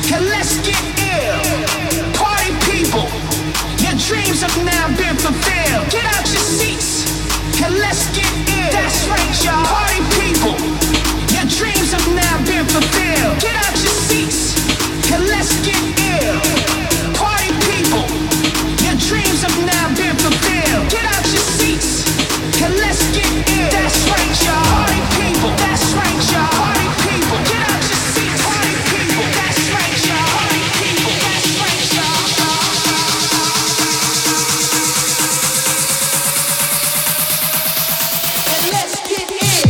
and let's get ill. Party people, your dreams have now been fulfilled. Get out your seats and let's get ill. That's right, y'all. Party people, your dreams have now been fulfilled. Get out your seats and let's get ill. Party people, your dreams have now been fulfilled. Get out your seats and let's get ill. That's right, y'all. Party people, that's right, y'all. Party people, get out your seats. Party people, that's right, y'all. Party people, that's right, y'all. And let's get ill.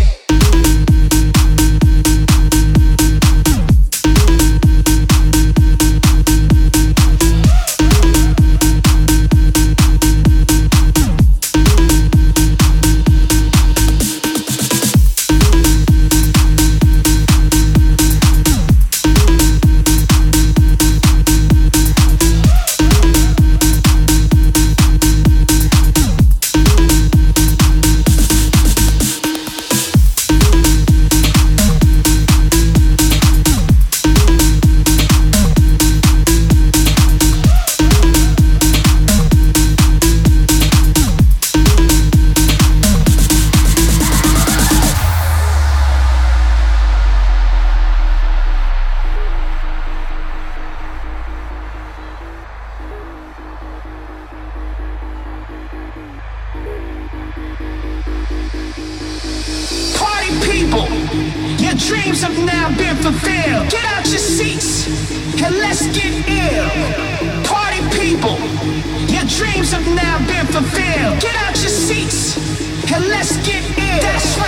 People, your dreams have now been fulfilled. Get out your seats and let's get ill. Party people, your dreams have now been fulfilled. Get out your seats and let's get ill. That's right.